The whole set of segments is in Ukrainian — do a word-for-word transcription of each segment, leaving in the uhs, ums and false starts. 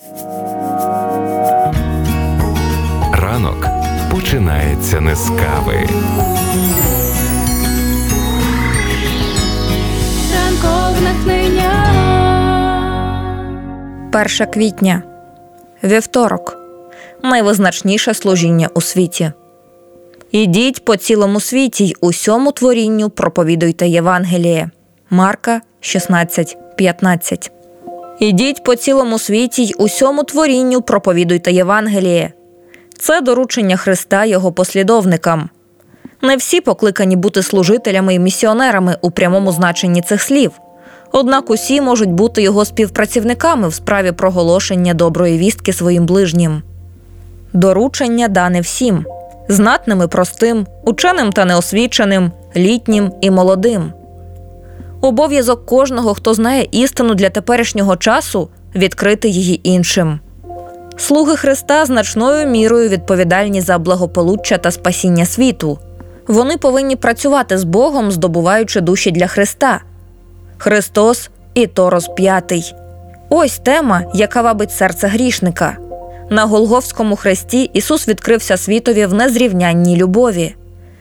Ранок починається не з кави. Ранкове натхнення. перше квітня. Вівторок. Найвизначніше служіння у світі. «Ідіть по цілому світі й усьому творінню проповідуйте Євангеліє». Марка шістнадцять п'ятнадцять. «Ідіть по цілому світі й усьому творінню проповідуйте Євангеліє». Це доручення Христа Його послідовникам. Не всі покликані бути служителями і місіонерами у прямому значенні цих слів. Однак усі можуть бути Його співпрацівниками в справі проголошення доброї вістки своїм ближнім. Доручення дане всім – знатним і простим, ученим та неосвіченим, літнім і молодим. Обов'язок кожного, хто знає істину для теперішнього часу – відкрити її іншим. Слуги Христа значною мірою відповідальні за благополуччя та спасіння світу. Вони повинні працювати з Богом, здобуваючи душі для Христа. Христос і то розп'ятий. Ось тема, яка вабить серце грішника. На Голгофському хресті Ісус відкрився світові в незрівнянній любові.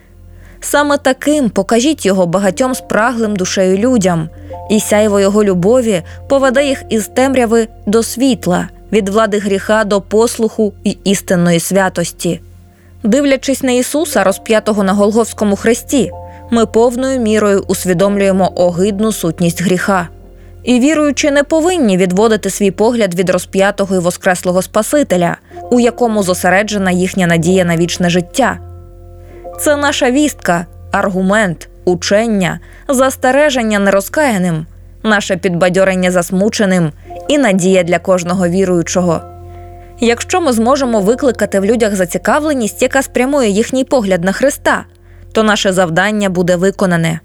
Саме таким покажіть Його багатьом спраглим душею людям, і сяйво Його любові поведе їх із темряви до світла, від влади гріха до послуху і істинної святості. Дивлячись на Ісуса, розп'ятого на Голгофському хресті, ми повною мірою усвідомлюємо огидну сутність гріха. І віруючи не повинні відводити свій погляд від розп'ятого і воскреслого Спасителя, у якому зосереджена їхня надія на вічне життя. Це наша вістка, аргумент, учення, застереження нерозкаяним, наше підбадьорення засмученим і надія для кожного віруючого. Якщо ми зможемо викликати в людях зацікавленість, яка спрямує їхній погляд на Христа, то наше завдання буде виконане.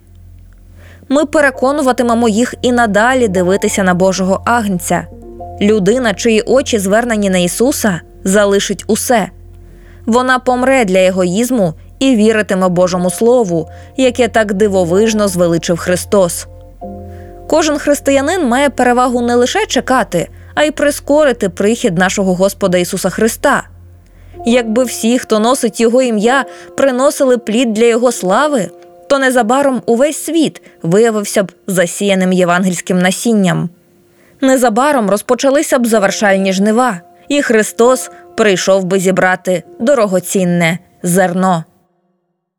Ми переконуватимемо їх і надалі дивитися на Божого Агнця. Людина, чиї очі звернені на Ісуса, залишить усе. Вона помре для егоїзму і віритиме Божому Слову, яке так дивовижно звеличив Христос. Кожен християнин має перевагу не лише чекати, а й прискорити прихід нашого Господа Ісуса Христа. Якби всі, хто носить Його ім'я, приносили плід для Його слави, то незабаром увесь світ виявився б засіяним євангельським насінням. Незабаром розпочалися б завершальні жнива, і Христос прийшов би зібрати дорогоцінне зерно.